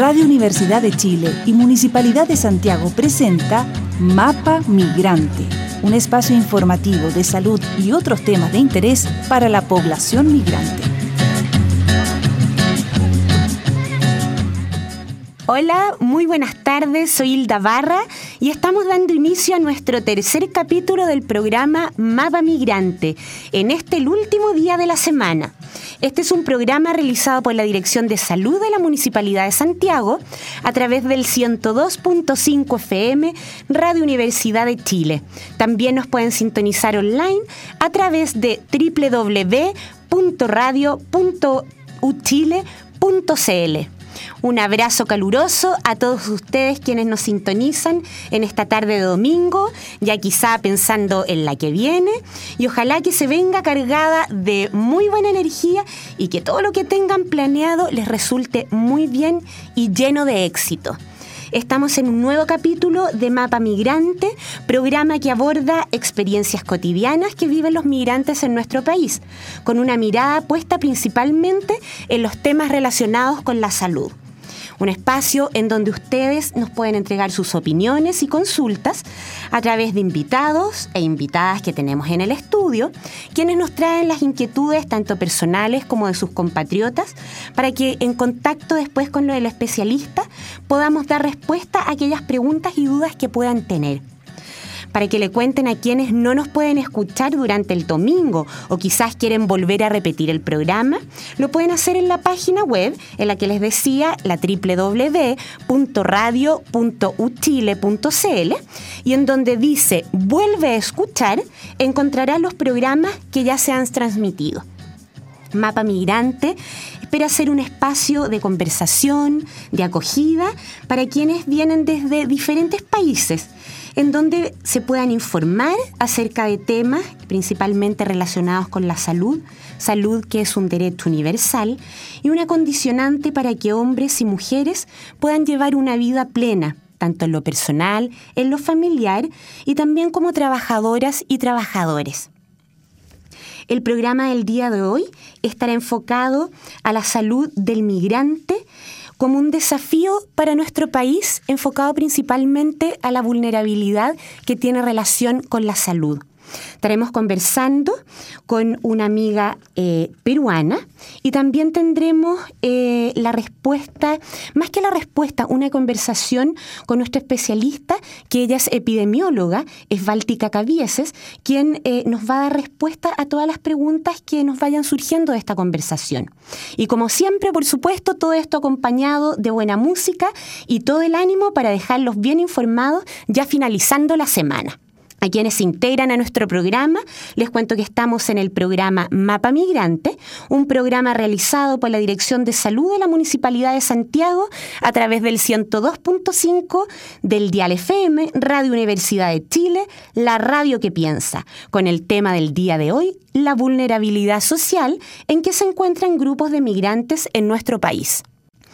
Radio Universidad de Chile y Municipalidad de Santiago presenta Mapa Migrante, un espacio informativo de salud y otros temas de interés para la población migrante. Hola, muy buenas tardes, soy Hilda Barra y estamos dando inicio a nuestro tercer capítulo del programa Mapa Migrante, en el último día de la semana. Este es un programa realizado por la Dirección de Salud de la Municipalidad de Santiago a través del 102.5 FM Radio Universidad de Chile. También nos pueden sintonizar online a través de www.radio.uchile.cl. Un abrazo caluroso a todos ustedes quienes nos sintonizan en esta tarde de domingo, ya quizá pensando en la que viene, y ojalá que se venga cargada de muy buena energía y que todo lo que tengan planeado les resulte muy bien y lleno de éxito. Estamos en un nuevo capítulo de Mapa Migrante, programa que aborda experiencias cotidianas que viven los migrantes en nuestro país, con una mirada puesta principalmente en los temas relacionados con la salud. Un espacio en donde ustedes nos pueden entregar sus opiniones y consultas a través de invitados e invitadas que tenemos en el estudio, quienes nos traen las inquietudes tanto personales como de sus compatriotas, para que en contacto después con el especialista podamos dar respuesta a aquellas preguntas y dudas que puedan tener. Para que le cuenten a quienes no nos pueden escuchar durante el domingo o quizás quieren volver a repetir el programa, lo pueden hacer en la página web en la que les decía, la www.radio.uchile.cl, y en donde dice vuelve a escuchar, encontrará los programas que ya se han transmitido. Mapa Migrante espera ser un espacio de conversación, de acogida para quienes vienen desde diferentes países, en donde se puedan informar acerca de temas principalmente relacionados con la salud que es un derecho universal y una condicionante para que hombres y mujeres puedan llevar una vida plena, tanto en lo personal, en lo familiar y también como trabajadoras y trabajadores. El programa del día de hoy estará enfocado a la salud del migrante como un desafío para nuestro país, enfocado principalmente a la vulnerabilidad que tiene relación con la salud. Estaremos conversando con una amiga peruana y también tendremos la respuesta, más que la respuesta, una conversación con nuestra especialista, que ella es epidemióloga, es Báltica Cabieses, quien nos va a dar respuesta a todas las preguntas que nos vayan surgiendo de esta conversación. Y como siempre, por supuesto, todo esto acompañado de buena música y todo el ánimo para dejarlos bien informados ya finalizando la semana. A quienes se integran a nuestro programa, les cuento que estamos en el programa Mapa Migrante, un programa realizado por la Dirección de Salud de la Municipalidad de Santiago a través del 102.5 del Dial FM, Radio Universidad de Chile, la radio que piensa, con el tema del día de hoy, la vulnerabilidad social en que se encuentran grupos de migrantes en nuestro país.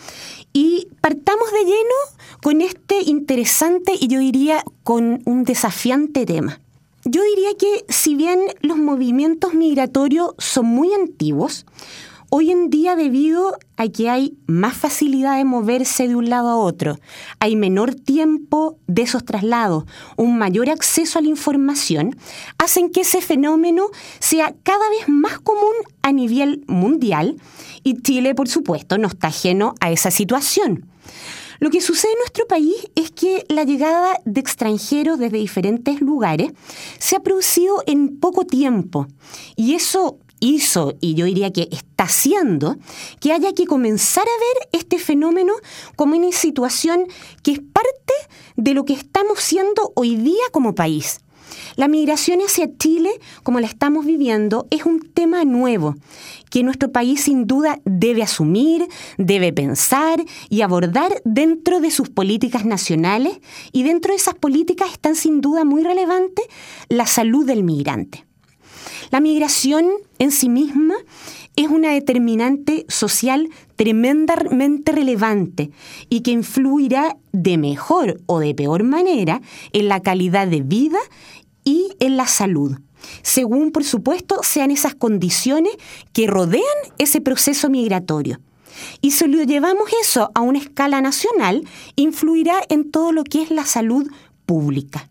Y partamos de lleno con este interesante y yo diría con un desafiante tema. Yo diría que si bien los movimientos migratorios son muy antiguos, hoy en día debido a que hay más facilidad de moverse de un lado a otro, hay menor tiempo de esos traslados, un mayor acceso a la información, hacen que ese fenómeno sea cada vez más común a nivel mundial y Chile, por supuesto, no está ajeno a esa situación. Lo que sucede en nuestro país es que la llegada de extranjeros desde diferentes lugares se ha producido en poco tiempo y eso hizo, y yo diría que está haciendo, que haya que comenzar a ver este fenómeno como una situación que es parte de lo que estamos siendo hoy día como país. La migración hacia Chile, como la estamos viviendo, es un tema nuevo que nuestro país sin duda debe asumir, debe pensar y abordar dentro de sus políticas nacionales, y dentro de esas políticas están sin duda muy relevantes la salud del migrante. La migración en sí misma es una determinante social tremendamente relevante y que influirá de mejor o de peor manera en la calidad de vida y en la salud, según, por supuesto, sean esas condiciones que rodean ese proceso migratorio. Y si lo llevamos eso a una escala nacional, influirá en todo lo que es la salud pública.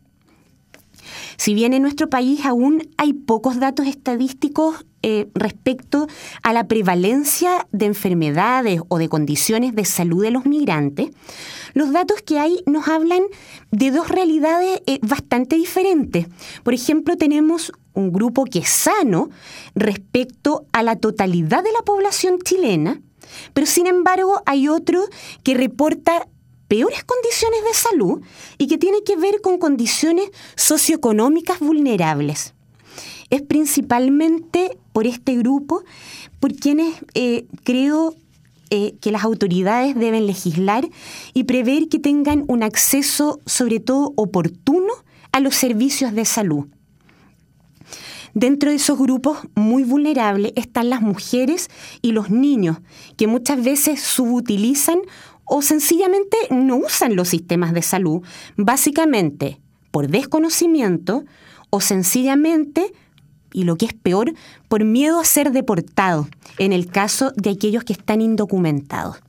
Si bien en nuestro país aún hay pocos datos estadísticos respecto a la prevalencia de enfermedades o de condiciones de salud de los migrantes, los datos que hay nos hablan de dos realidades bastante diferentes. Por ejemplo, tenemos un grupo que es sano respecto a la totalidad de la población chilena, pero sin embargo hay otro que reporta peores condiciones de salud y que tiene que ver con condiciones socioeconómicas vulnerables. Es principalmente por este grupo por quienes creo que las autoridades deben legislar y prever que tengan un acceso, sobre todo oportuno, a los servicios de salud. Dentro de esos grupos muy vulnerables están las mujeres y los niños, que muchas veces subutilizan o sencillamente no usan los sistemas de salud, básicamente por desconocimiento o sencillamente, y lo que es peor, por miedo a ser deportados, en el caso de aquellos que están indocumentados.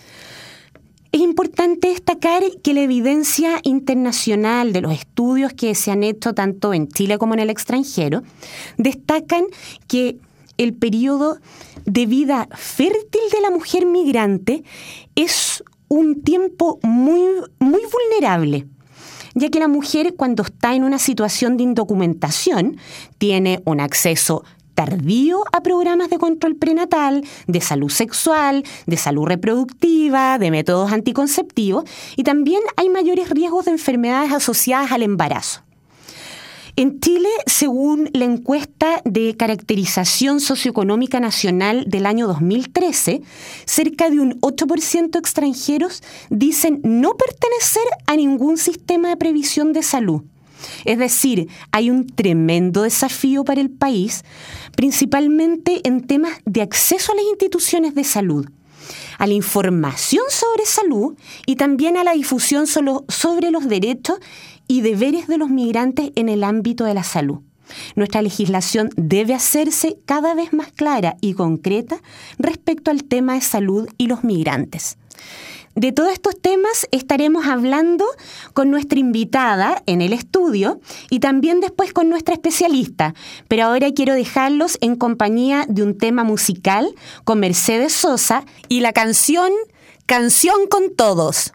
Es importante destacar que la evidencia internacional de los estudios que se han hecho tanto en Chile como en el extranjero destacan que el periodo de vida fértil de la mujer migrante es un tiempo muy vulnerable, ya que la mujer, cuando está en una situación de indocumentación, tiene un acceso tardío a programas de control prenatal, de salud sexual, de salud reproductiva, de métodos anticonceptivos, y también hay mayores riesgos de enfermedades asociadas al embarazo. En Chile, según la encuesta de caracterización socioeconómica nacional del año 2013, cerca de un 8% de extranjeros dicen no pertenecer a ningún sistema de previsión de salud. Es decir, hay un tremendo desafío para el país, principalmente en temas de acceso a las instituciones de salud, a la información sobre salud y también a la difusión sobre los derechos y deberes de los migrantes en el ámbito de la salud. Nuestra legislación debe hacerse cada vez más clara y concreta respecto al tema de salud y los migrantes. De todos estos temas estaremos hablando con nuestra invitada en el estudio y también después con nuestra especialista, pero ahora quiero dejarlos en compañía de un tema musical con Mercedes Sosa y la canción Canción con Todos.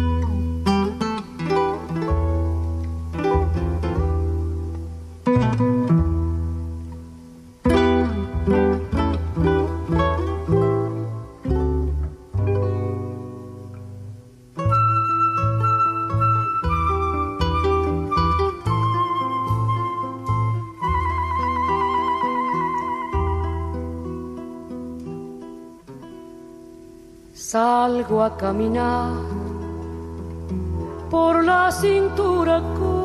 Salgo a caminar por la cintura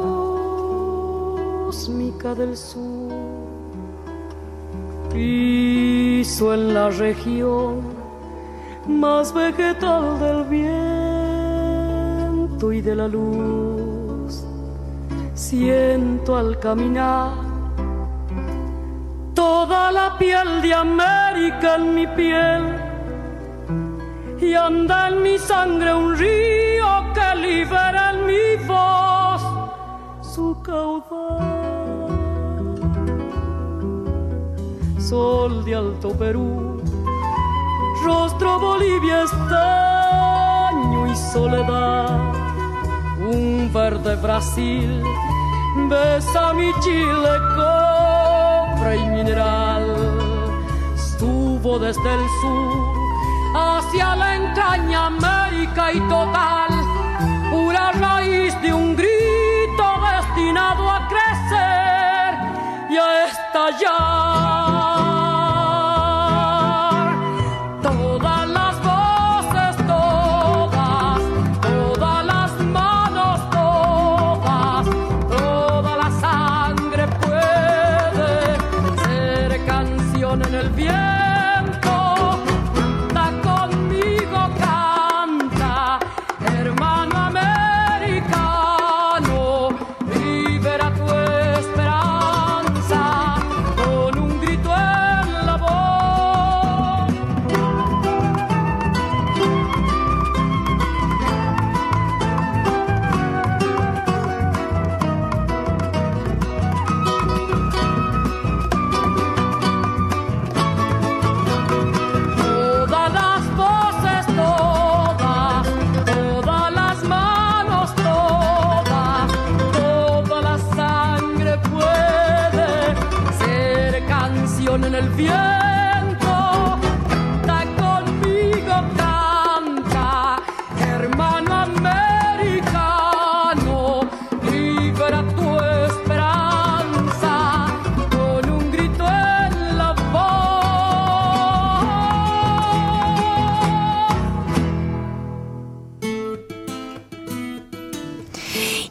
cósmica del sur, piso en la región más vegetal del viento y de la luz. Siento al caminar toda la piel de América en mi piel, y anda en mi sangre un río que libera en mi voz su caudal. Sol de Alto Perú, rostro Bolivia, estaño y soledad, un verde Brasil besa mi Chile, cobre y mineral. Subo desde el sur hacia la entraña América y total, pura raíz de un grito destinado a crecer y a estallar. Todas las voces, todas las manos, toda la sangre puede ser canción en el viento.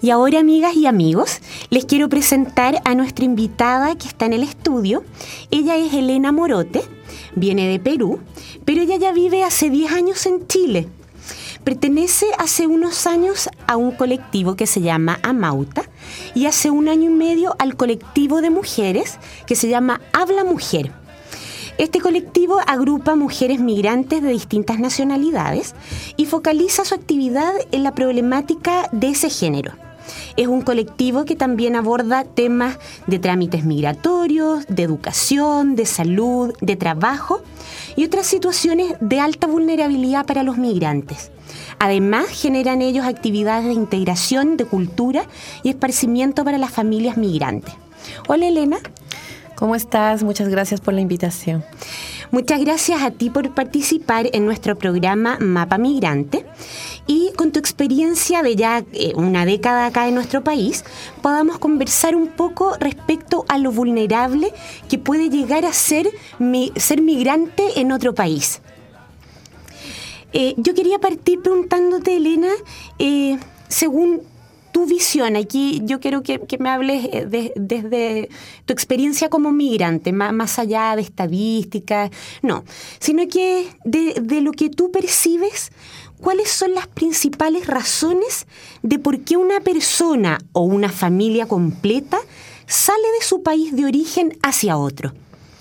Y ahora, amigas y amigos, les quiero presentar a nuestra invitada que está en el estudio. Ella es Elena Morote, viene de Perú, pero ella ya vive hace 10 años en Chile. Pertenece hace unos años a un colectivo que se llama Amauta y hace 1 año y medio al colectivo de mujeres que se llama Habla Mujer. Este colectivo agrupa mujeres migrantes de distintas nacionalidades y focaliza su actividad en la problemática de ese género. Es un colectivo que también aborda temas de trámites migratorios, de educación, de salud, de trabajo y otras situaciones de alta vulnerabilidad para los migrantes. Además, generan ellos actividades de integración, de cultura y esparcimiento para las familias migrantes. Hola, Elena. ¿Cómo estás? Muchas gracias por la invitación. Muchas gracias a ti por participar en nuestro programa Mapa Migrante y con tu experiencia de ya una década acá en nuestro país, podamos conversar un poco respecto a lo vulnerable que puede llegar a ser migrante en otro país. Yo quería partir preguntándote, Elena, según tu visión, aquí yo quiero que me hables desde tu experiencia como migrante, más allá de estadísticas, no, sino que de lo que tú percibes, ¿cuáles son las principales razones de por qué una persona o una familia completa sale de su país de origen hacia otro?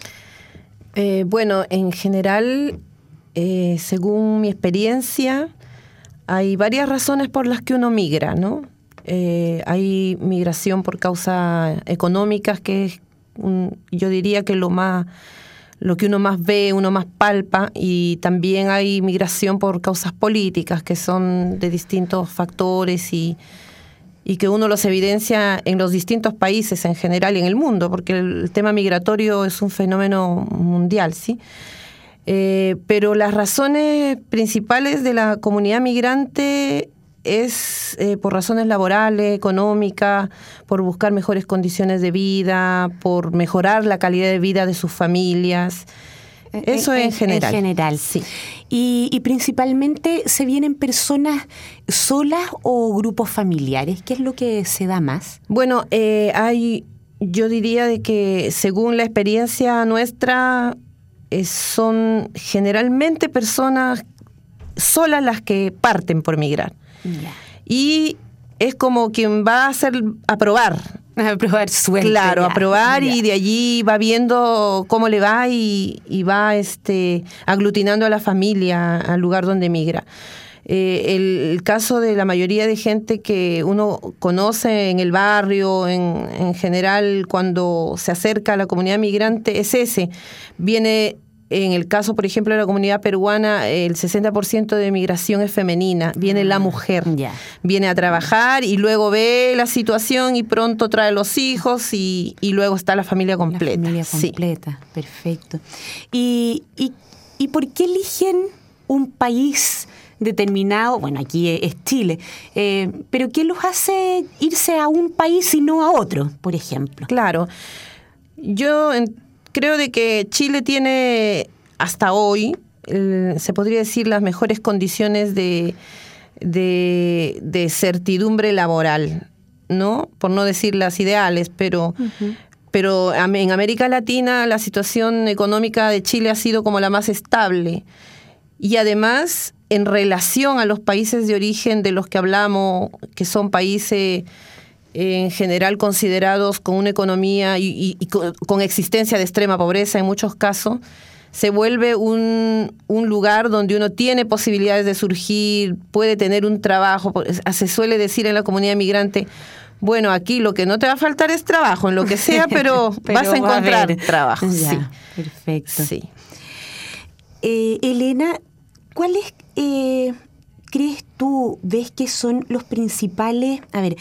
Bueno, en general, según mi experiencia, hay varias razones por las que uno migra, ¿no? Hay migración por causas económicas, que es yo diría que lo que uno más ve, uno más palpa, y también hay migración por causas políticas, que son de distintos factores y que uno los evidencia en los distintos países en general y en el mundo, porque el tema migratorio es un fenómeno mundial, ¿sí? Pero las razones principales de la comunidad migrante es por razones laborales, económicas, por buscar mejores condiciones de vida, por mejorar la calidad de vida de sus familias. Eso en general. En general, sí. Y principalmente, ¿se vienen personas solas o grupos familiares? ¿Qué es lo que se da más? Bueno, yo diría de que según la experiencia nuestra, son generalmente personas solas las que parten por migrar. Yeah. Y es como quien va a probar. A probar suerte. Claro, a probar, y de allí va viendo cómo le va y va aglutinando a la familia al lugar donde migra. El caso de la mayoría de gente que uno conoce en el barrio, en general, cuando se acerca a la comunidad migrante, es ese. Viene... En el caso, por ejemplo, de la comunidad peruana, el 60% de migración es femenina. Viene la mujer, viene a trabajar y luego ve la situación y pronto trae los hijos y luego está la familia completa. La familia completa, sí. Perfecto. ¿Y por qué eligen un país determinado? Bueno, aquí es Chile, pero ¿qué los hace irse a un país y no a otro, por ejemplo? Claro. Yo creo de que Chile tiene hasta hoy, se podría decir, las mejores condiciones de certidumbre laboral, ¿no? Por no decir las ideales, pero en América Latina la situación económica de Chile ha sido como la más estable. Y además, en relación a los países de origen de los que hablamos, que son países en general considerados con una economía y con existencia de extrema pobreza en muchos casos, se vuelve un lugar donde uno tiene posibilidades de surgir, puede tener un trabajo. Se suele decir en la comunidad migrante, bueno, aquí lo que no te va a faltar es trabajo, en lo que sea, pero vas a encontrar trabajo. Ya, sí. Perfecto. Sí. Elena, ¿cuáles crees tú, ves que son las principales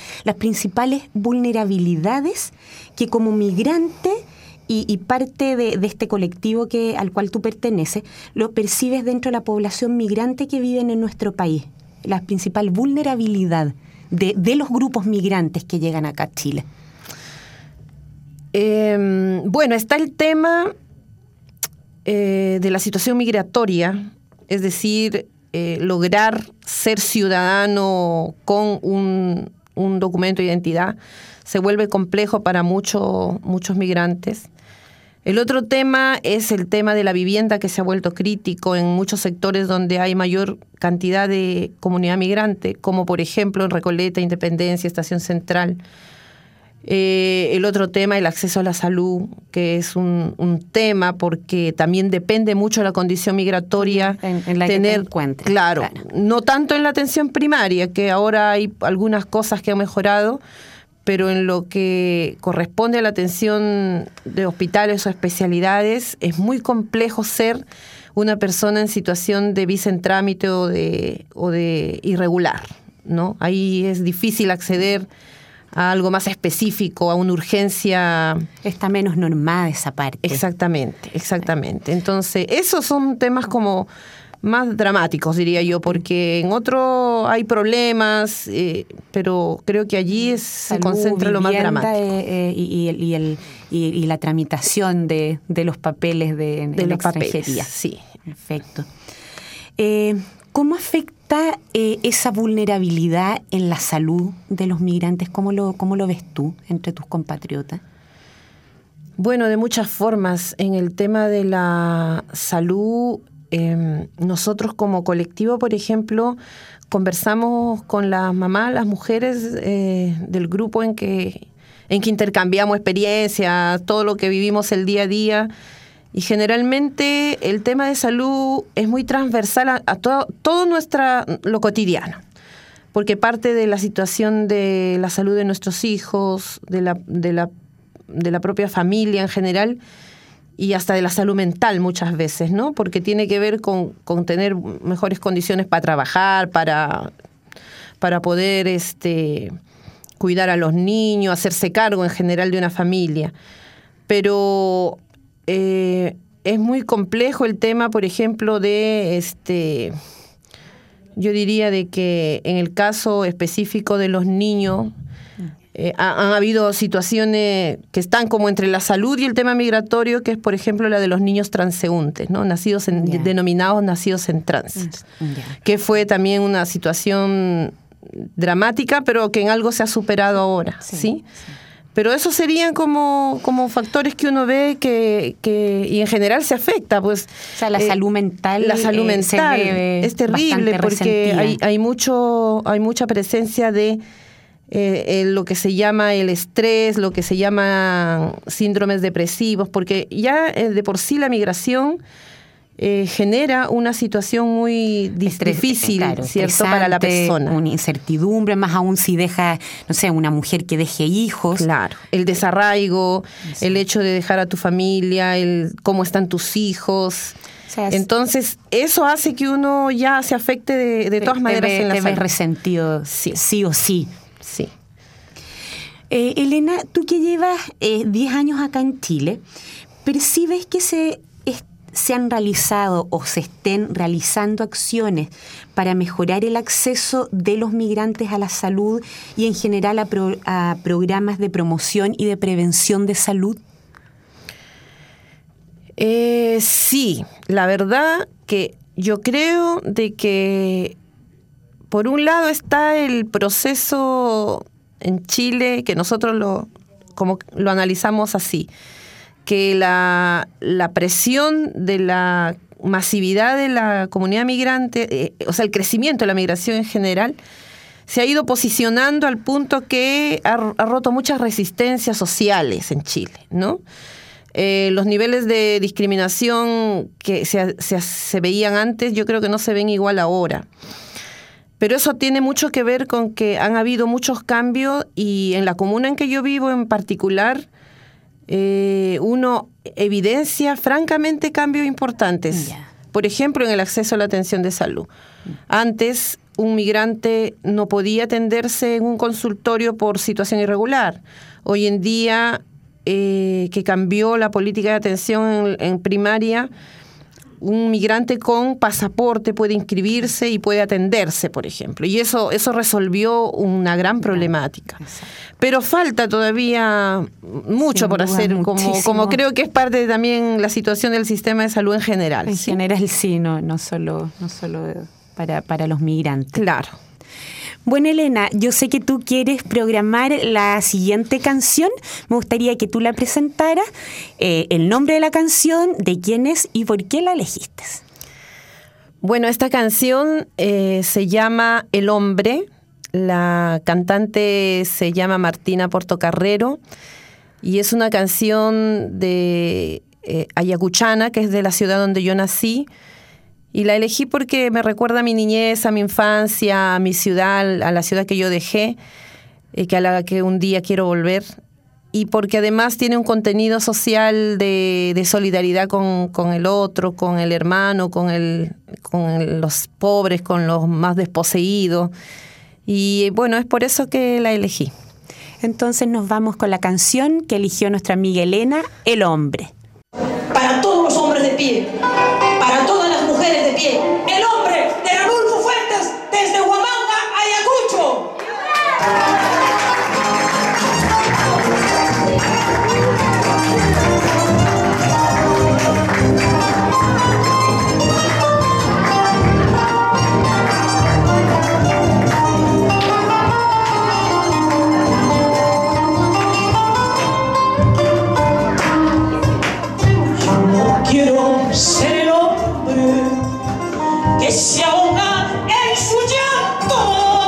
vulnerabilidades que como migrante y parte de este colectivo al cual tú perteneces, lo percibes dentro de la población migrante que viven en nuestro país? La principal vulnerabilidad de los grupos migrantes que llegan acá a Chile. Bueno, está el tema de la situación migratoria, es decir, lograr ser ciudadano con un un documento de identidad se vuelve complejo para muchos migrantes. El otro tema es el tema de la vivienda, que se ha vuelto crítico en muchos sectores donde hay mayor cantidad de comunidad migrante, como por ejemplo en Recoleta, Independencia, Estación Central. El otro tema, el acceso a la salud, que es un tema porque también depende mucho de la condición migratoria. En la que te encuentres. Claro, no tanto en la atención primaria, que ahora hay algunas cosas que han mejorado, pero en lo que corresponde a la atención de hospitales o especialidades, es muy complejo ser una persona en situación de visa en trámite o de irregular, ¿no? Ahí es difícil acceder a algo más específico, a una urgencia. Está menos normada esa parte. Exactamente. Entonces, esos son temas como más dramáticos, diría yo, porque en otro hay problemas, pero creo que allí se concentra lo más dramático. Y la tramitación de los papeles de la extranjería. Sí. Perfecto. ¿Cómo afecta esa vulnerabilidad en la salud de los migrantes? ¿Cómo lo ves tú entre tus compatriotas? Bueno, de muchas formas. En el tema de la salud, nosotros como colectivo, por ejemplo, conversamos con las mamás, las mujeres del grupo en que intercambiamos experiencias, todo lo que vivimos el día a día. Y generalmente el tema de salud es muy transversal a todo lo cotidiano, porque parte de la situación de la salud de nuestros hijos, de la propia familia en general, y hasta de la salud mental muchas veces, ¿no? Porque tiene que ver con tener mejores condiciones para trabajar, para poder cuidar a los niños, hacerse cargo en general de una familia. Pero es muy complejo el tema, por ejemplo, de yo diría de que en el caso específico de los niños han habido situaciones que están como entre la salud y el tema migratorio, que es, por ejemplo, la de los niños transeúntes, ¿no? Denominados nacidos en tránsito, que fue también una situación dramática, pero que en algo se ha superado ahora, ¿sí? Pero esos serían como factores que uno ve y en general se afecta, pues. O sea, la salud mental. La salud mental es terrible porque hay mucha presencia de lo que se llama el estrés, lo que se llama síndromes depresivos, porque ya de por sí la migración genera una situación muy difícil, claro, ¿cierto?, para la persona. Una incertidumbre, más aún si deja, no sé, una mujer que deje hijos. Claro, el desarraigo, sí, el hecho de dejar a tu familia, cómo están tus hijos. O sea, entonces, eso hace que uno ya se afecte de todas maneras en la salud. Te ves resentido, sí o sí. Sí. Elena, tú que llevas 10 años acá en Chile, ¿percibes que se han realizado o se estén realizando acciones para mejorar el acceso de los migrantes a la salud y en general a programas de promoción y de prevención de salud? Sí, la verdad que yo creo de que por un lado está el proceso en Chile, que nosotros lo analizamos así, que la presión de la masividad de la comunidad migrante, o sea, el crecimiento de la migración en general, se ha ido posicionando al punto que ha roto muchas resistencias sociales en Chile, ¿no? Los niveles de discriminación que se veían antes, yo creo que no se ven igual ahora. Pero eso tiene mucho que ver con que han habido muchos cambios y en la comuna en que yo vivo en particular, uno evidencia francamente cambios importantes. Yeah. Por ejemplo, en el acceso a la atención de salud. Antes, un migrante no podía atenderse en un consultorio por situación irregular. Hoy en día, que cambió la política de atención en primaria, un migrante con pasaporte puede inscribirse y puede atenderse, por ejemplo. Y eso resolvió una gran problemática. Pero falta todavía mucho por hacer, como creo que es parte de también la situación del sistema de salud en general. En general, sí, no solo para los migrantes. Claro. Bueno, Elena, yo sé que tú quieres programar la siguiente canción. Me gustaría que tú la presentaras, el nombre de la canción, de quién es y por qué la elegiste. Bueno, esta canción se llama El Hombre. La cantante se llama Martina Portocarrero y es una canción de ayacuchana, que es de la ciudad donde yo nací. Y la elegí porque me recuerda a mi niñez, a mi infancia, a mi ciudad, a la ciudad que yo dejé, a la que un día quiero volver. Y porque además tiene un contenido social de solidaridad con el otro, con el hermano, con los pobres, con los más desposeídos. Y bueno, es por eso que la elegí. Entonces nos vamos con la canción que eligió nuestra amiga Elena, El Hombre. Para todos los hombres de pie, para todas las mujeres de pie, El Hombre de Ranulfo Fuentes, desde Huamanga, Ayacucho. Quiero ser el hombre que se ahoga en su llanto,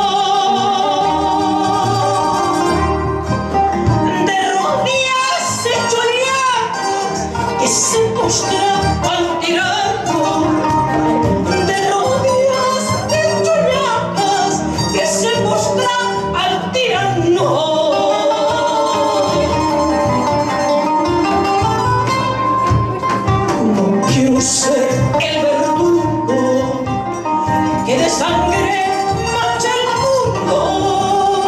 de rodillas hechoneadas que se postra al tirano, de rodillas hechoneadas que se postra al tirano. Quiero ser el verdugo que de sangre mancha el mundo,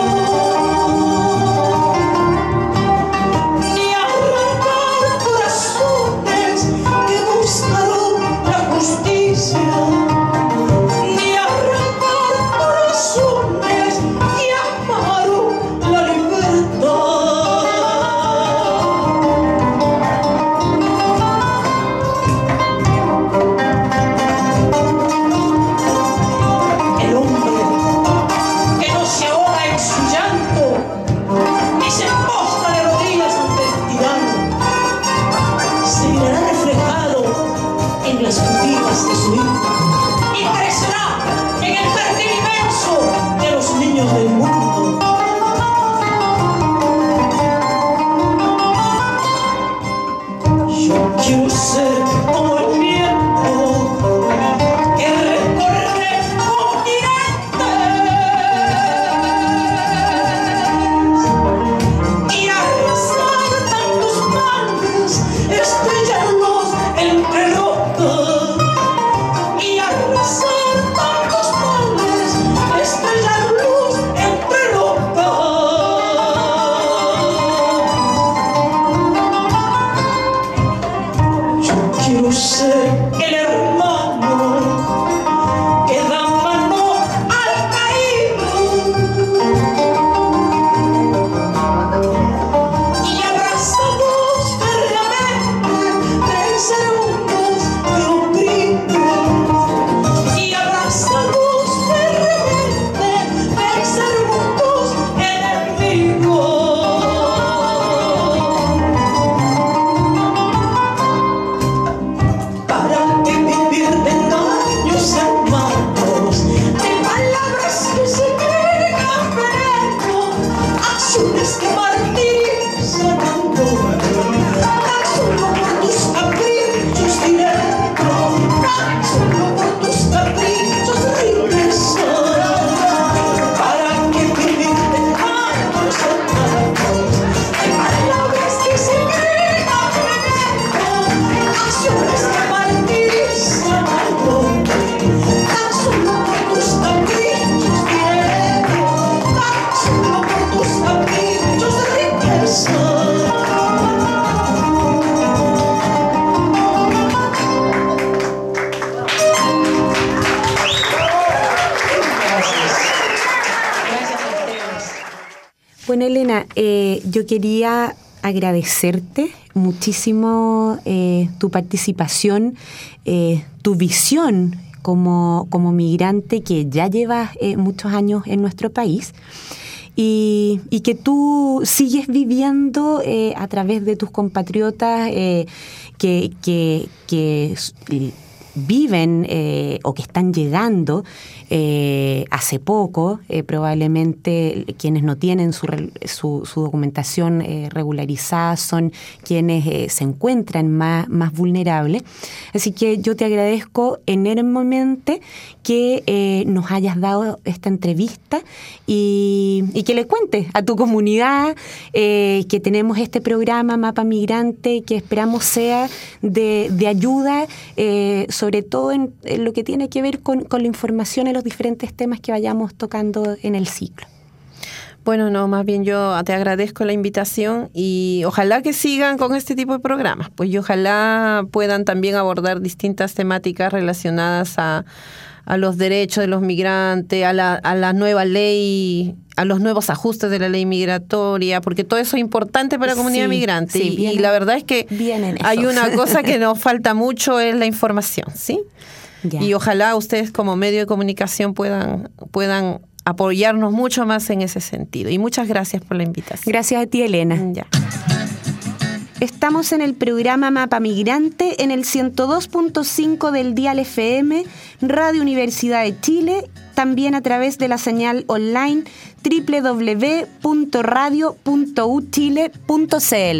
ni arrancar corazones que buscaron la justicia, ni arrancar corazones que amaron la libertad. Las pupilas de su hijo y crecerá en el jardín inmenso de los niños del mundo. Yo quiero ser como el viento que recorre continentes y arrasar tantos mares, estrellarlos entre los y arrasar tantos males, estrellar luz entre locas. Yo quiero ser el hermano que da mano al caído y abrazamos fervientemente 3 segundos de oprimión. Y abrazamos fervientemente 3 segundos enemigos. Para que vivir de engaños hermanos, de palabras que se niegan veneno, acciones que martirizan al hombre, tan solo por tus caprichos directos, tan solo por tus caprichos riquezas. Para que vivir de engaños hermanos, de palabras que se niegan veneno, acciones que martirizan al hombre, tan solo por tus caprichos directos, tan solo por tus caprichos riquezas. Bueno, Elena, yo quería agradecerte muchísimo tu participación, tu visión como migrante que ya llevas muchos años en nuestro país y que tú sigues viviendo a través de tus compatriotas que viven o que están llegando hace poco, probablemente quienes no tienen su documentación regularizada son quienes se encuentran más vulnerables. Así que yo te agradezco enormemente que nos hayas dado esta entrevista y que le cuentes a tu comunidad que tenemos este programa Mapa Migrante, que esperamos sea de ayuda, sobre todo en lo que tiene que ver con la información en los diferentes temas que vayamos tocando en el ciclo. Bueno, no, más bien yo te agradezco la invitación y ojalá que sigan con este tipo de programas, pues y ojalá puedan también abordar distintas temáticas relacionadas a los derechos de los migrantes, a la nueva ley, a los nuevos ajustes de la ley migratoria, porque todo eso es importante para la comunidad migrante. Sí, y la verdad es que hay una cosa que nos falta mucho, es la información, ¿sí? Ya. Y ojalá ustedes como medio de comunicación puedan apoyarnos mucho más en ese sentido. Y muchas gracias por la invitación. Gracias a ti, Elena. Ya. Estamos en el programa Mapa Migrante en el 102.5 del Dial FM, Radio Universidad de Chile, también a través de la señal online www.radio.uchile.cl.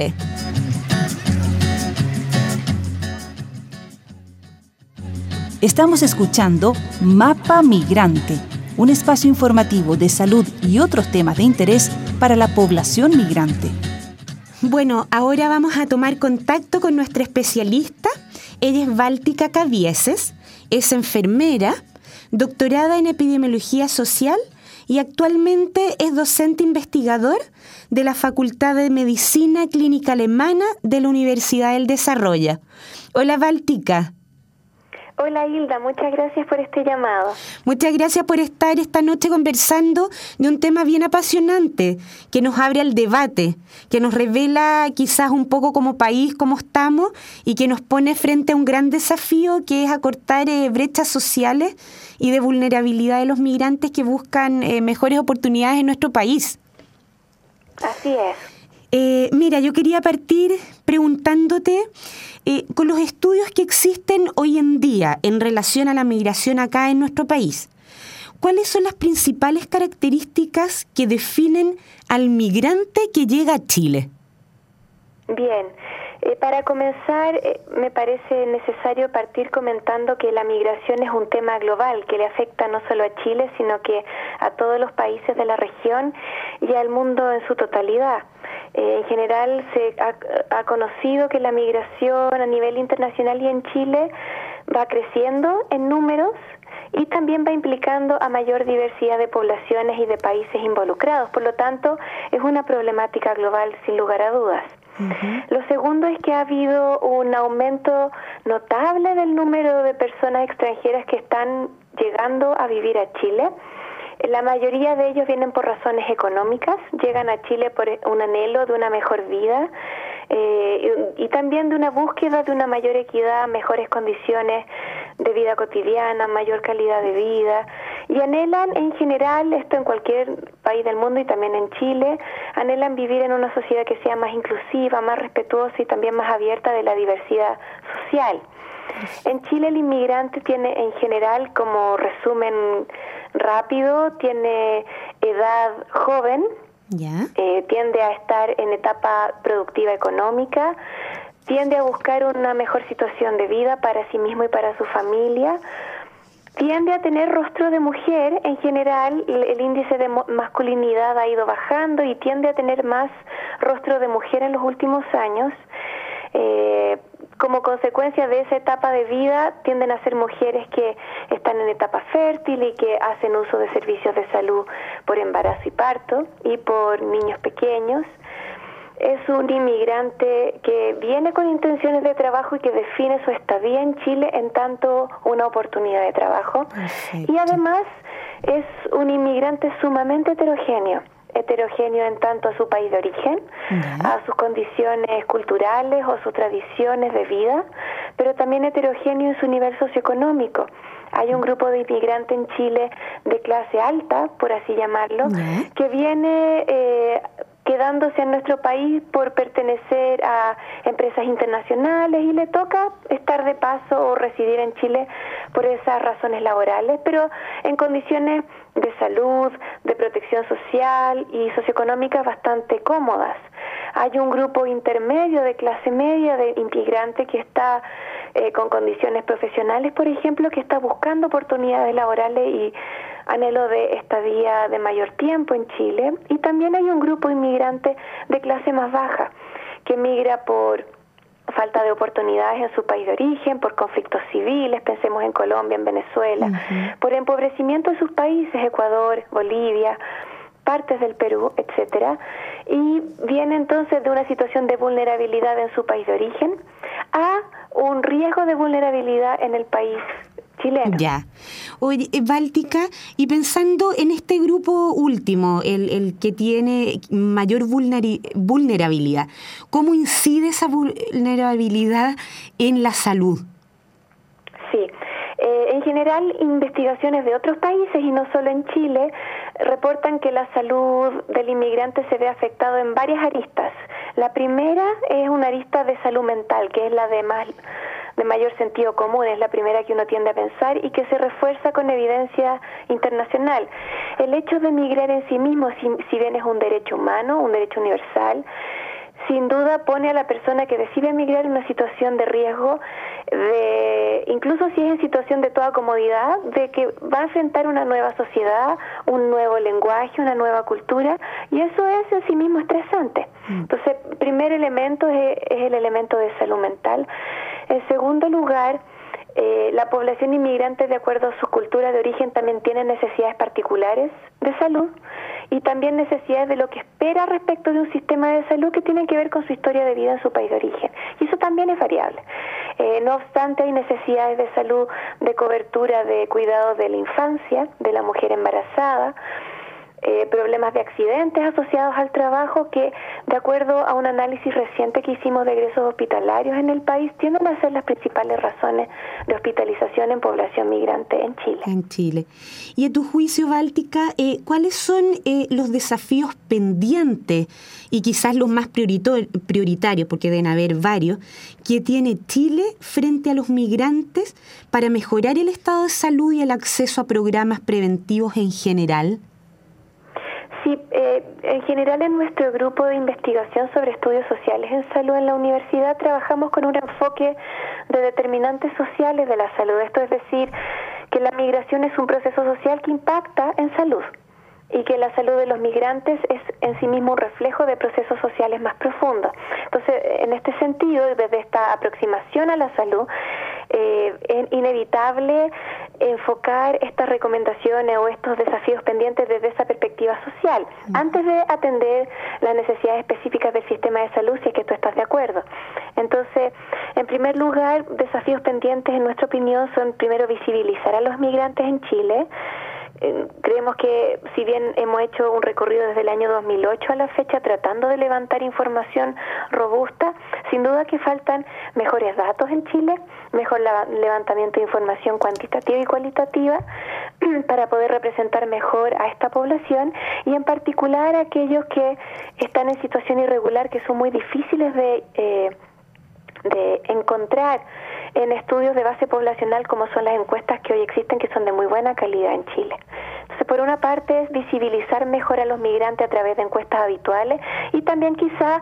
Estamos escuchando Mapa Migrante, un espacio informativo de salud y otros temas de interés para la población migrante. Bueno, ahora vamos a tomar contacto con nuestra especialista. Ella es Báltica Cavieses, es enfermera, doctorada en epidemiología social y actualmente es docente investigador de la Facultad de Medicina Clínica Alemana de la Universidad del Desarrollo. Hola, Báltica. Hola, Hilda, muchas gracias por este llamado. Muchas gracias por estar esta noche conversando de un tema bien apasionante, que nos abre al debate, que nos revela quizás un poco como país cómo estamos y que nos pone frente a un gran desafío que es acortar brechas sociales y de vulnerabilidad de los migrantes que buscan mejores oportunidades en nuestro país. Así es. Mira, yo quería partir preguntándote, con los estudios que existen hoy en día en relación a la migración acá en nuestro país, ¿cuáles son las principales características que definen al migrante que llega a Chile? Bien, para comenzar, me parece necesario partir comentando que la migración es un tema global que le afecta no solo a Chile, sino que a todos los países de la región y al mundo en su totalidad. En general se ha conocido que la migración a nivel internacional y en Chile va creciendo en números y también va implicando a mayor diversidad de poblaciones y de países involucrados. Por lo tanto, es una problemática global sin lugar a dudas. Lo segundo es que ha habido un aumento notable del número de personas extranjeras que están llegando a vivir a Chile. La mayoría de ellos vienen por razones económicas, llegan a Chile por un anhelo de una mejor vida y también de una búsqueda de una mayor equidad, mejores condiciones de vida cotidiana, mayor calidad de vida, y anhelan en general, esto en cualquier país del mundo y también en Chile, anhelan vivir en una sociedad que sea más inclusiva, más respetuosa y también más abierta de la diversidad social. En Chile el inmigrante tiene en general, como resumen rápido, tiene edad joven, tiende a estar en etapa productiva económica, tiende a buscar una mejor situación de vida para sí mismo y para su familia, tiende a tener rostro de mujer. En general el índice de masculinidad ha ido bajando y tiende a tener más rostro de mujer en los últimos años. Como consecuencia de esa etapa de vida, tienden a ser mujeres que están en etapa fértil y que hacen uso de servicios de salud por embarazo y parto y por niños pequeños. Es un inmigrante que viene con intenciones de trabajo y que define su estadía en Chile en tanto una oportunidad de trabajo. Perfecto. Y además es un inmigrante sumamente heterogéneo. heterogéneo en tanto a su país de origen, a sus condiciones culturales o sus tradiciones de vida, pero también heterogéneo en su nivel socioeconómico. Hay un grupo de inmigrantes en Chile de clase alta, por así llamarlo, que viene quedándose en nuestro país por pertenecer a empresas internacionales y le toca estar de paso o residir en Chile por esas razones laborales, pero en condiciones de salud, de protección social y socioeconómicas bastante cómodas. Hay un grupo intermedio de clase media de inmigrantes que está con condiciones profesionales, por ejemplo, que está buscando oportunidades laborales y anhelo de estadía de mayor tiempo en Chile. Y también hay un grupo inmigrante de clase más baja que migra por falta de oportunidades en su país de origen, por conflictos civiles, pensemos en Colombia, en Venezuela, por empobrecimiento en sus países, Ecuador, Bolivia, partes del Perú, etcétera, y viene entonces de una situación de vulnerabilidad en su país de origen a un riesgo de vulnerabilidad en el país chileno. Ya. Oye, Báltica, y pensando en este grupo último, el que tiene mayor vulnerabilidad, ¿cómo incide esa vulnerabilidad en la salud? Sí. En general, investigaciones de otros países y no solo en Chile reportan que la salud del inmigrante se ve afectado en varias aristas. La primera es una arista de salud mental, que es la de mayor sentido común, es la primera que uno tiende a pensar y que se refuerza con evidencia internacional. El hecho de migrar en sí mismo, si bien es un derecho humano, un derecho universal, sin duda pone a la persona que decide emigrar en una situación de riesgo, incluso si es en situación de toda comodidad, de que va a enfrentar una nueva sociedad, un nuevo lenguaje, una nueva cultura, y eso es en sí mismo estresante. Entonces, el primer elemento es el elemento de salud mental. En segundo lugar, la población inmigrante, de acuerdo a su cultura de origen, también tiene necesidades particulares de salud y también necesidades de lo que espera respecto de un sistema de salud que tiene que ver con su historia de vida en su país de origen. Y eso también es variable. No obstante, hay necesidades de salud, de cobertura de cuidado de la infancia, de la mujer embarazada, problemas de accidentes asociados al trabajo que, de acuerdo a un análisis reciente que hicimos de egresos hospitalarios en el país, tienden a ser las principales razones de hospitalización en población migrante en Chile. En Chile. Y a tu juicio, Báltica, ¿cuáles son los desafíos pendientes y quizás los más prioritarios, porque deben haber varios, que tiene Chile frente a los migrantes para mejorar el estado de salud y el acceso a programas preventivos en general? Sí, en general en nuestro grupo de investigación sobre estudios sociales en salud en la universidad trabajamos con un enfoque de determinantes sociales de la salud. Esto es decir, que la migración es un proceso social que impacta en salud y que la salud de los migrantes es en sí mismo un reflejo de procesos sociales más profundos. Entonces, en este sentido, desde esta aproximación a la salud, es inevitable enfocar estas recomendaciones o estos desafíos pendientes desde esa perspectiva social, antes de atender las necesidades específicas del sistema de salud, si es que tú estás de acuerdo. Entonces, en primer lugar, desafíos pendientes, en nuestra opinión, son primero visibilizar a los migrantes en Chile. Creemos que si bien hemos hecho un recorrido desde el año 2008 a la fecha tratando de levantar información robusta, sin duda que faltan mejores datos en Chile, mejor levantamiento de información cuantitativa y cualitativa para poder representar mejor a esta población y en particular a aquellos que están en situación irregular, que son muy difíciles de encontrar en estudios de base poblacional como son las encuestas que hoy existen, que son de muy buena calidad en Chile. Entonces, por una parte es visibilizar mejor a los migrantes a través de encuestas habituales y también quizá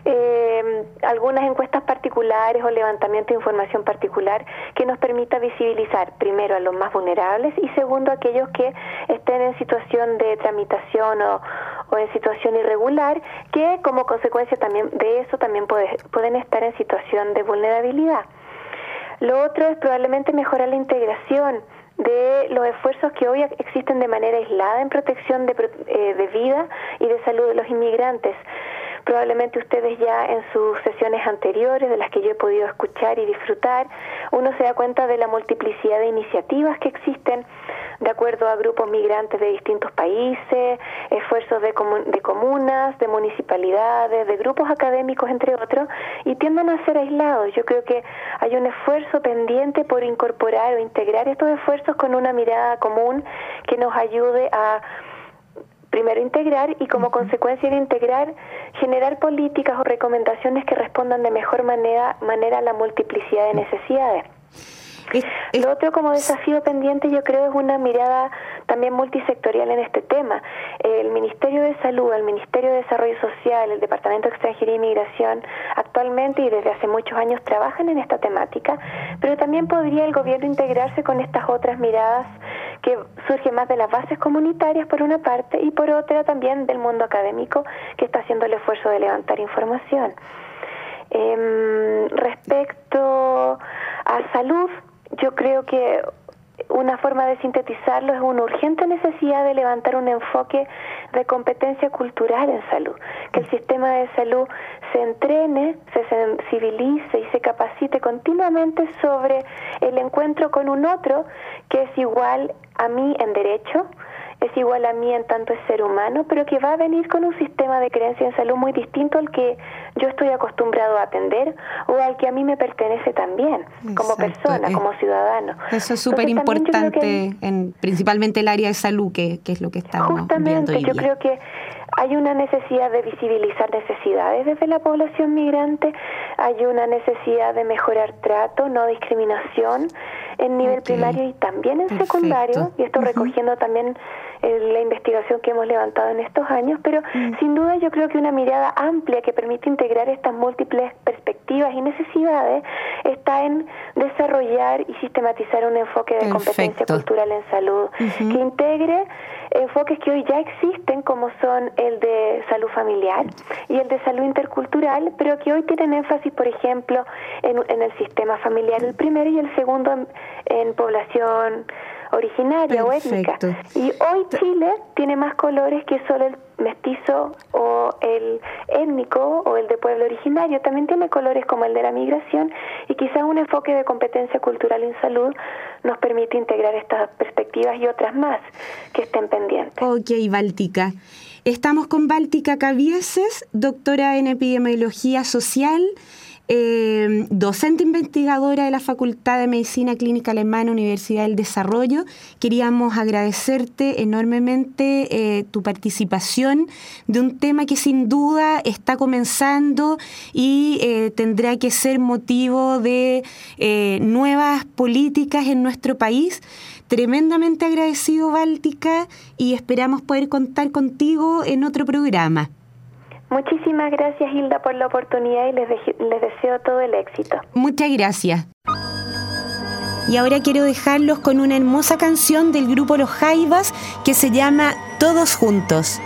algunas encuestas particulares o levantamiento de información particular que nos permita visibilizar primero a los más vulnerables y segundo a aquellos que estén en situación de tramitación o en situación irregular, que como consecuencia también de eso también pueden estar en situación de vulnerabilidad. Lo otro es probablemente mejorar la integración de los esfuerzos que hoy existen de manera aislada en protección de vida y de salud de los inmigrantes. Probablemente ustedes ya en sus sesiones anteriores, de las que yo he podido escuchar y disfrutar, uno se da cuenta de la multiplicidad de iniciativas que existen de acuerdo a grupos migrantes de distintos países, esfuerzos de comunas, de municipalidades, de grupos académicos, entre otros, y tienden a ser aislados. Yo creo que hay un esfuerzo pendiente por incorporar o integrar estos esfuerzos con una mirada común que nos ayude a primero integrar y como consecuencia de integrar, generar políticas o recomendaciones que respondan de mejor manera a la multiplicidad de necesidades. Lo otro como desafío pendiente yo creo es una mirada también multisectorial en este tema. El Ministerio de Salud, el Ministerio de Desarrollo Social, el Departamento de Extranjería y Migración actualmente y desde hace muchos años trabajan en esta temática, pero también podría el gobierno integrarse con estas otras miradas que surgen más de las bases comunitarias por una parte y por otra también del mundo académico que está haciendo el esfuerzo de levantar información. Respecto a salud, yo creo que una forma de sintetizarlo es una urgente necesidad de levantar un enfoque de competencia cultural en salud, que el sistema de salud se entrene, se sensibilice y se capacite continuamente sobre el encuentro con un otro que es igual a mí en derecho, es igual a mí en tanto es ser humano, pero que va a venir con un sistema de creencia en salud muy distinto al que yo estoy acostumbrado a atender o al que a mí me pertenece también, como persona, como ciudadano. Eso es súper importante, principalmente el área de salud, que es lo que estamos viendo hoy día. Yo creo que hay una necesidad de visibilizar necesidades desde la población migrante, hay una necesidad de mejorar trato, no discriminación en nivel primario y también en secundario, y esto recogiendo también la investigación que hemos levantado en estos años, pero sin duda yo creo que una mirada amplia que permite integrar estas múltiples perspectivas y necesidades está en desarrollar y sistematizar un enfoque de competencia cultural en salud, que integre enfoques que hoy ya existen, como son el de salud familiar y el de salud intercultural, pero que hoy tienen énfasis, por ejemplo, en el sistema familiar, el primero, y el segundo en población originaria o étnica. Y hoy Chile tiene más colores que solo el mestizo o el étnico o el de pueblo originario. También tiene colores como el de la migración, y quizás un enfoque de competencia cultural en salud nos permite integrar estas perspectivas y otras más que estén pendientes. Ok, Báltica. Estamos con Báltica Cabieses, doctora en epidemiología social, docente investigadora de la Facultad de Medicina Clínica Alemana, Universidad del Desarrollo. Queríamos agradecerte enormemente tu participación de un tema que sin duda está comenzando y tendrá que ser motivo de nuevas políticas en nuestro país. Tremendamente agradecido, Báltica, y esperamos poder contar contigo en otro programa. Muchísimas gracias, Hilda, por la oportunidad y les deseo todo el éxito. Muchas gracias. Y ahora quiero dejarlos con una hermosa canción del grupo Los Jaivas que se llama Todos Juntos.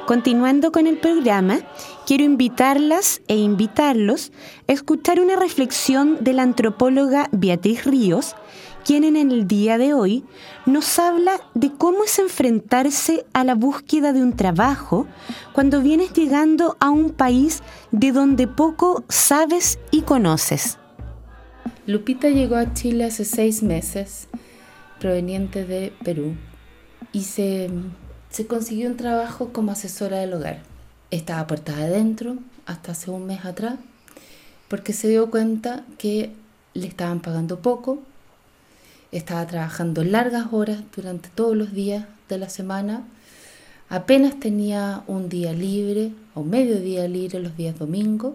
Continuando con el programa, quiero invitarlas e invitarlos a escuchar una reflexión de la antropóloga Beatriz Ríos, quien en el día de hoy nos habla de cómo es enfrentarse a la búsqueda de un trabajo cuando vienes llegando a un país de donde poco sabes y conoces. Lupita llegó a Chile hace 6 meses, proveniente de Perú, y se consiguió un trabajo como asesora del hogar. Estaba puertas adentro hasta hace un mes atrás, porque se dio cuenta que le estaban pagando poco. Estaba trabajando largas horas durante todos los días de la semana. Apenas tenía un día libre o medio día libre los días domingos.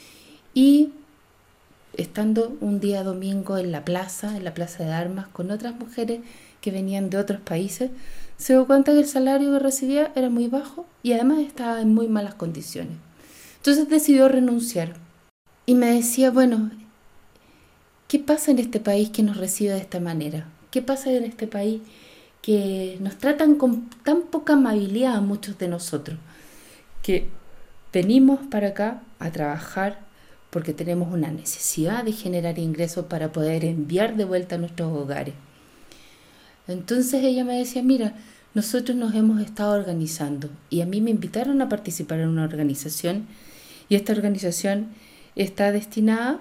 Y estando un día domingo en la plaza de armas con otras mujeres que venían de otros países, se dio cuenta que el salario que recibía era muy bajo y además estaba en muy malas condiciones. Entonces decidió renunciar. Y me decía, bueno, ¿qué pasa en este país que nos recibe de esta manera? ¿Qué pasa en este país que nos tratan con tan poca amabilidad a muchos de nosotros? Que venimos para acá a trabajar porque tenemos una necesidad de generar ingresos para poder enviar de vuelta a nuestros hogares. Entonces ella me decía, mira, nosotros nos hemos estado organizando y a mí me invitaron a participar en una organización y esta organización está destinada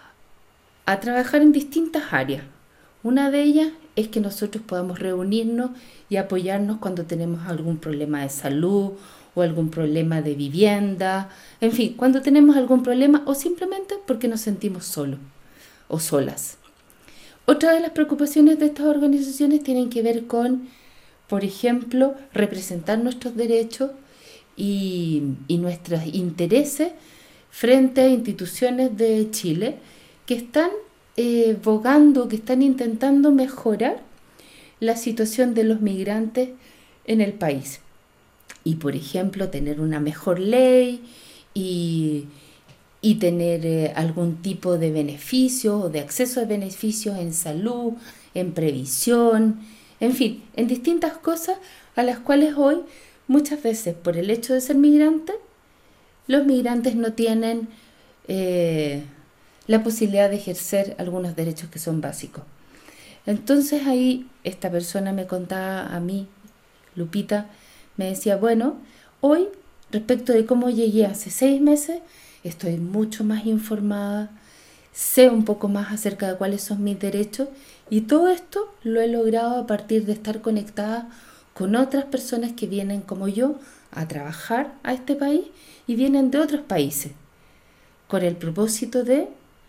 a trabajar en distintas áreas. Una de ellas es que nosotros podamos reunirnos y apoyarnos cuando tenemos algún problema de salud o algún problema de vivienda, en fin, cuando tenemos algún problema o simplemente porque nos sentimos solos o solas. Otra de las preocupaciones de estas organizaciones tienen que ver con, por ejemplo, representar nuestros derechos y nuestros intereses frente a instituciones de Chile que están bogando, que están intentando mejorar la situación de los migrantes en el país. Y, por ejemplo, tener una mejor ley y tener algún tipo de beneficio o de acceso a beneficios en salud, en previsión, en fin, en distintas cosas a las cuales hoy muchas veces por el hecho de ser migrantes, los migrantes no tienen la posibilidad de ejercer algunos derechos que son básicos. Entonces ahí esta persona me contaba a mí, Lupita, me decía, bueno, hoy respecto de cómo llegué hace 6 meses, estoy mucho más informada, sé un poco más acerca de cuáles son mis derechos y todo esto lo he logrado a partir de estar conectada con otras personas que vienen como yo a trabajar a este país y vienen de otros países con el propósito de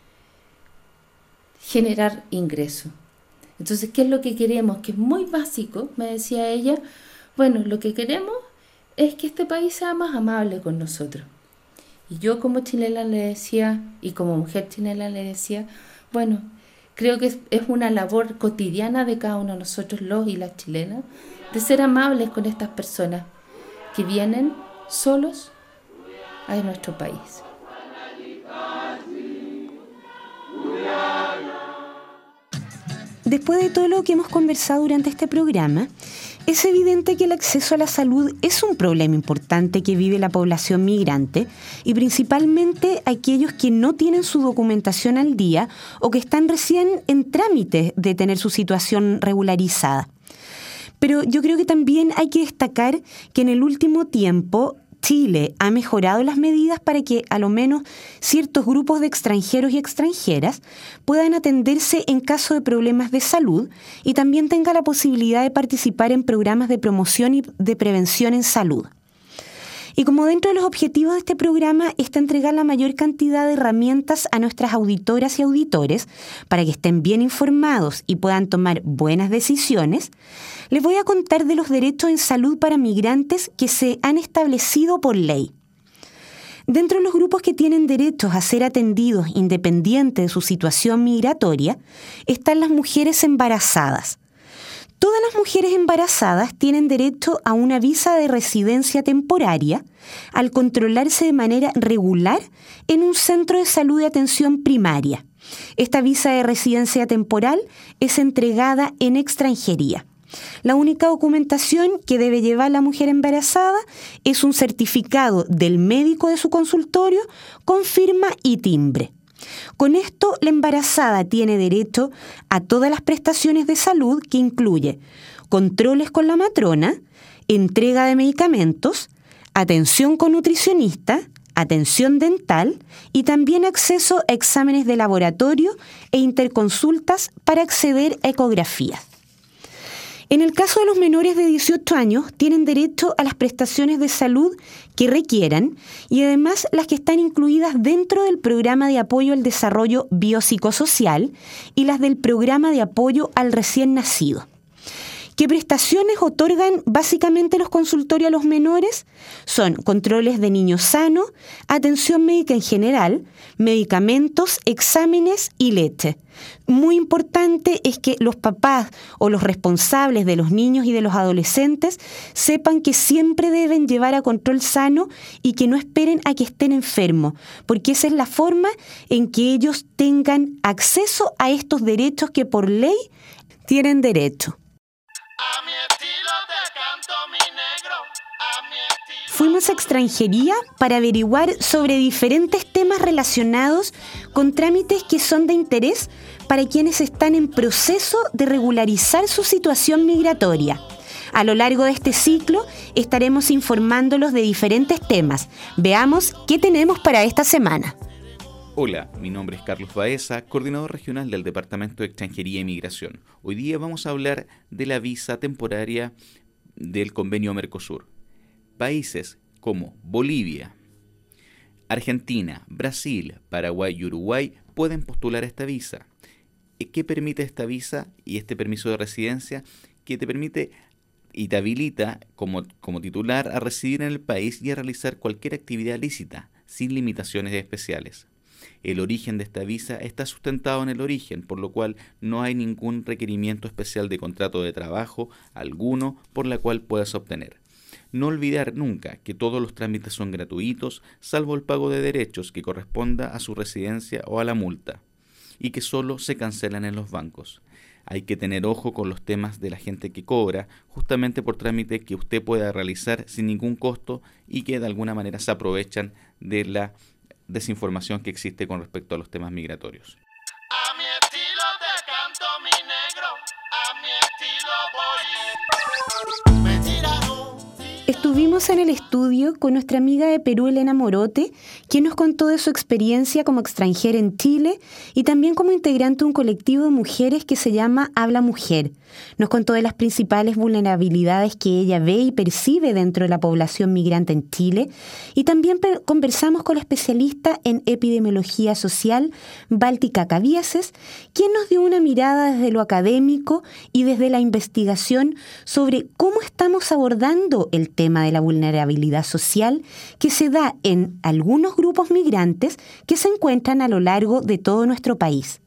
generar ingresos. Entonces, ¿qué es lo que queremos? Que es muy básico, me decía ella. Bueno, lo que queremos es que este país sea más amable con nosotros. Y yo como chilena le decía, y como mujer chilena le decía, bueno, creo que es una labor cotidiana de cada uno de nosotros, los y las chilenas, de ser amables con estas personas que vienen solos a nuestro país. Después de todo lo que hemos conversado durante este programa, es evidente que el acceso a la salud es un problema importante que vive la población migrante y principalmente aquellos que no tienen su documentación al día o que están recién en trámite de tener su situación regularizada. Pero yo creo que también hay que destacar que en el último tiempo Chile ha mejorado las medidas para que a lo menos ciertos grupos de extranjeros y extranjeras puedan atenderse en caso de problemas de salud y también tenga la posibilidad de participar en programas de promoción y de prevención en salud. Y como dentro de los objetivos de este programa está entregar la mayor cantidad de herramientas a nuestras auditoras y auditores para que estén bien informados y puedan tomar buenas decisiones, les voy a contar de los derechos en salud para migrantes que se han establecido por ley. Dentro de los grupos que tienen derechos a ser atendidos independiente de su situación migratoria, están las mujeres embarazadas. Todas las mujeres embarazadas tienen derecho a una visa de residencia temporaria al controlarse de manera regular en un centro de salud de atención primaria. Esta visa de residencia temporal es entregada en extranjería. La única documentación que debe llevar la mujer embarazada es un certificado del médico de su consultorio con firma y timbre. Con esto, la embarazada tiene derecho a todas las prestaciones de salud que incluye controles con la matrona, entrega de medicamentos, atención con nutricionista, atención dental y también acceso a exámenes de laboratorio e interconsultas para acceder a ecografías. En el caso de los menores de 18 años, tienen derecho a las prestaciones de salud que requieran y además las que están incluidas dentro del programa de apoyo al desarrollo biopsicosocial y las del programa de apoyo al recién nacido. ¿Qué prestaciones otorgan básicamente los consultorios a los menores? Son controles de niño sano, atención médica en general, medicamentos, exámenes y leche. Muy importante es que los papás o los responsables de los niños y de los adolescentes sepan que siempre deben llevar a control sano y que no esperen a que estén enfermos, porque esa es la forma en que ellos tengan acceso a estos derechos que por ley tienen derecho. A mi estilo te canto, mi negro. A mi estilo. Fuimos a Extranjería para averiguar sobre diferentes temas relacionados con trámites que son de interés para quienes están en proceso de regularizar su situación migratoria. A lo largo de este ciclo estaremos informándolos de diferentes temas. Veamos qué tenemos para esta semana. Hola, mi nombre es Carlos Baeza, coordinador regional del Departamento de Extranjería y Migración. Hoy día vamos a hablar de la visa temporaria del convenio Mercosur. Países como Bolivia, Argentina, Brasil, Paraguay y Uruguay pueden postular esta visa. ¿Qué permite esta visa y este permiso de residencia? Que te permite y te habilita como titular a residir en el país y a realizar cualquier actividad lícita, sin limitaciones especiales. El origen de esta visa está sustentado en el origen, por lo cual no hay ningún requerimiento especial de contrato de trabajo alguno por la cual puedas obtener. No olvidar nunca que todos los trámites son gratuitos, salvo el pago de derechos que corresponda a su residencia o a la multa, y que solo se cancelan en los bancos. Hay que tener ojo con los temas de la gente que cobra, justamente por trámites que usted pueda realizar sin ningún costo y que de alguna manera se aprovechan de la desinformación que existe con respecto a los temas migratorios. A mi estilo te canto, mi negro. A mi estilo voy. Me tiraron. Estuvimos en el estudio con nuestra amiga de Perú, Elena Morote, quien nos contó de su experiencia como extranjera en Chile y también como integrante de un colectivo de mujeres que se llama Habla Mujer. Nos contó de las principales vulnerabilidades que ella ve y percibe dentro de la población migrante en Chile y también conversamos con la especialista en epidemiología social, Báltica Cabieses, quien nos dio una mirada desde lo académico y desde la investigación sobre cómo estamos abordando el tema de la vulnerabilidad social que se da en algunos grupos migrantes que se encuentran a lo largo de todo nuestro país.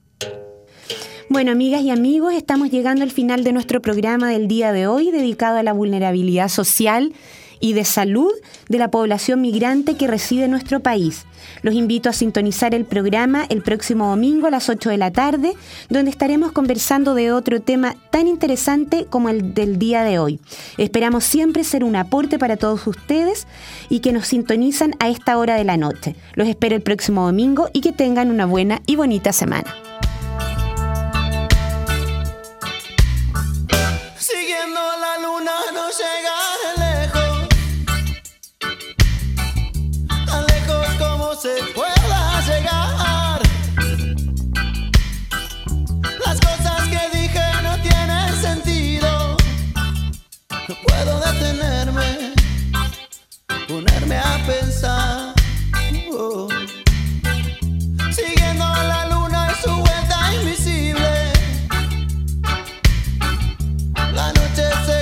Bueno, amigas y amigos, estamos llegando al final de nuestro programa del día de hoy, dedicado a la vulnerabilidad social y de salud de la población migrante que reside en nuestro país. Los invito a sintonizar el programa el próximo domingo a las 8 de la tarde, donde estaremos conversando de otro tema tan interesante como el del día de hoy. Esperamos siempre ser un aporte para todos ustedes y que nos sintonizan a esta hora de la noche. Los espero el próximo domingo y que tengan una buena y bonita semana. Siguiendo la luna no llega lejos, tan lejos como se pueda llegar. Las cosas que dije no tienen sentido, no puedo detenerme, ponerme a pensar. Oh. Siguiendo la luna y su vuelta invisible, la noche se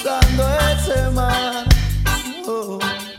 cruzando ese mar. Oh.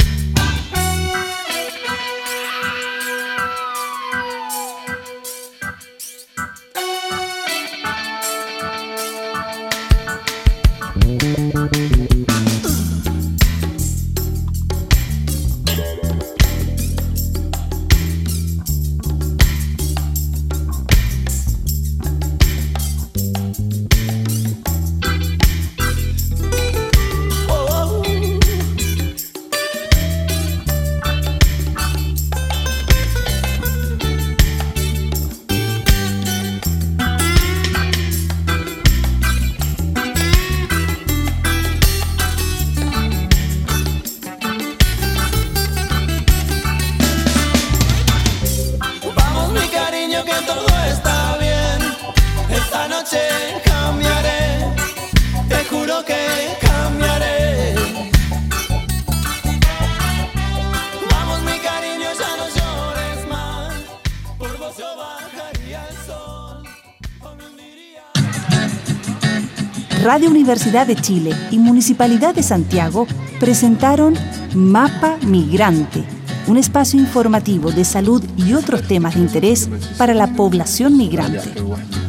Radio Universidad de Chile y Municipalidad de Santiago presentaron Mapa Migrante, un espacio informativo de salud y otros temas de interés para la población migrante.